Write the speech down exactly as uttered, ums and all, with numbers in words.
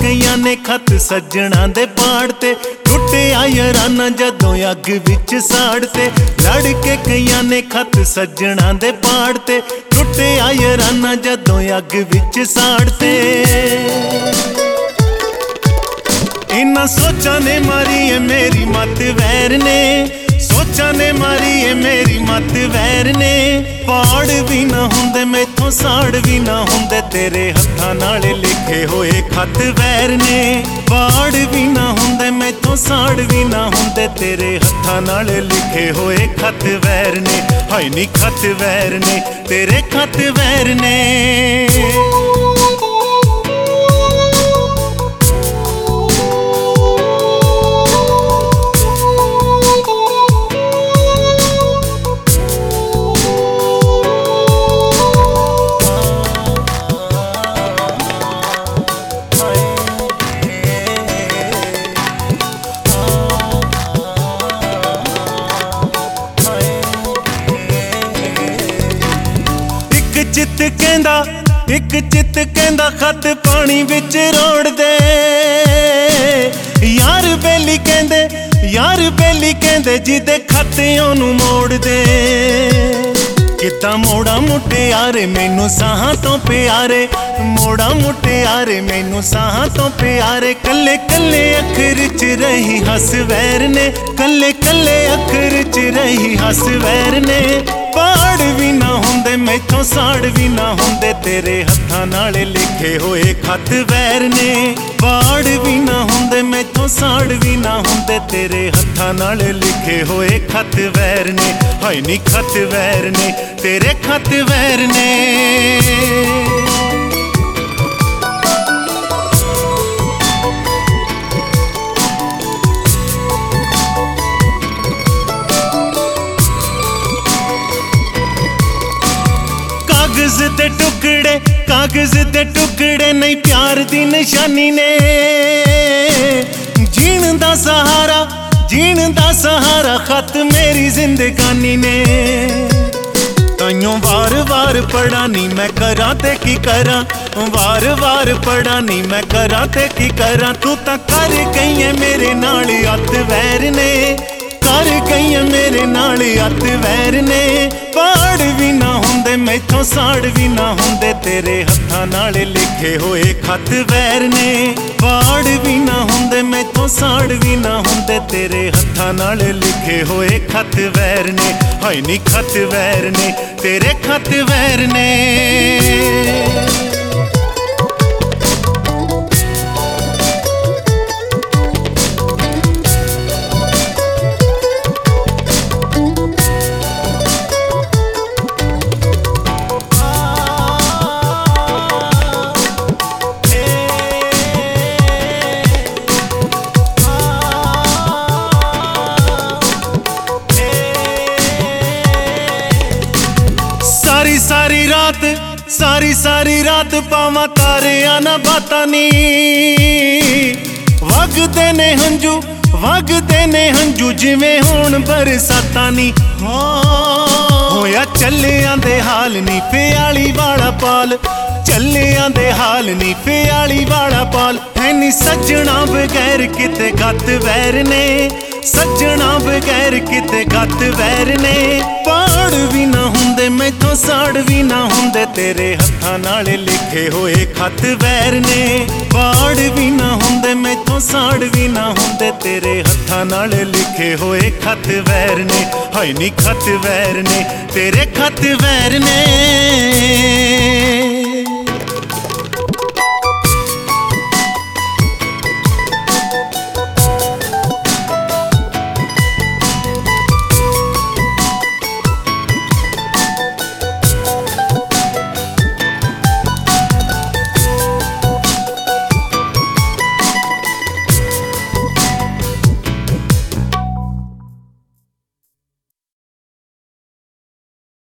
कईयां ने खत सज्जणा दे पाड़ते, टुटिया याराना जदों अग विच साड़ते। लड़ के कईयां ने खत सज्जणा दे पाड़ते, टुटिया याराना जदों अग विच साड़ते। इन्हां सोचां ने मारी है मेरी मत वैर ने, सोचां ने मारी है मेरी मत वैर ने। पाड़ भी ना हुंदे मैथों साड़ भी ना हुंदे, तेरे हत्थां नाल लिखे होए खत वैर ने। पाड़ भी ना हुंदे मैथों साड़ भी ना हुंदे, तेरे हत्थां नाल लिखे होए खत वैर ने। हाय नी खत वैर ने, तेरे खत वैर ने। चित कहंदा एक चित कहंदा खत पानी विच रोड़ दे। यार बेली कहंदे यार बेली कहंदे जिदे खत ओनू मोड़ दे। किद्दां मोड़ा मुटियारे मैनू साहां तो प्यारे, मोड़ा मुटियारे मैनू साहां तो प्यारे। कल्ले कल्ले अखर च रही हस वैर ने, कल्ले कल्ले अखर च रही हस वैर ने। पाड़ भी ना हुंदे मैथों साड़ भी ना हुंदे, तेरे हत्थां नाल लिखे होए खत वैर ने। पाड़ भी ना हुंदे मैथों साड़ भी ना हुंदे, तेरे हत्थां नाल लिखे होए खत वैर ने। हाय नी खत वैर ने, तेरे खत वैर ने। कागज दे टुकड़े कागज दे टुकड़े नहीं प्यार दी निशानी ने। जीण दा सहारा जीण दा सहारा खत मेरी जिंदगानी ने। ताइयों वार वार पढ़ा नी मैं करा ते की करा, वार वार पढ़ा नी मैं करा ते की करा। तू तां कर गई है मेरे नाल अत वैर ने, कर गई है मेरे नाल अत वैर ने। पाड़ भी ना हुंदे मैथों साड़ भी ना हुंदे, तेरे हत्थां नाल लिखे होए खत वैर ने। पाड़ भी ना हुंदे मैथों साड़ भी ना हुंदे, तेरे हत्थां नाल लिखे होए खत वैर ने। हाय नी खत वैर ने, तेरे खत वैर ने। सारी सारी रात सारी सारी रात पावां तारियां ना बातां नी। वगदे ने हंजू वगदे ने हंजू जिवें होण बरसातां नी। होया चलियां दे हाल नी प्याली वाला पाल, चलियां दे हाल नी प्याली वाला पाल। है नी सज्जणा बगैर किते गत वैर ने, सज्जणा बगैर किते गत वैर ने। पाड़ भी ना हुंदे मैथों साड़ भी ना हुंदे, तेरे हत्थां नाल लिखे होए खत वैर ने। पाड़ भी ना हुंदे मैथों साड़ भी ना हुंदे, तेरे हत्थां नाल लिखे होए खत वैर ने। हाय नी खत वैर ने, तेरे खत वैर ने।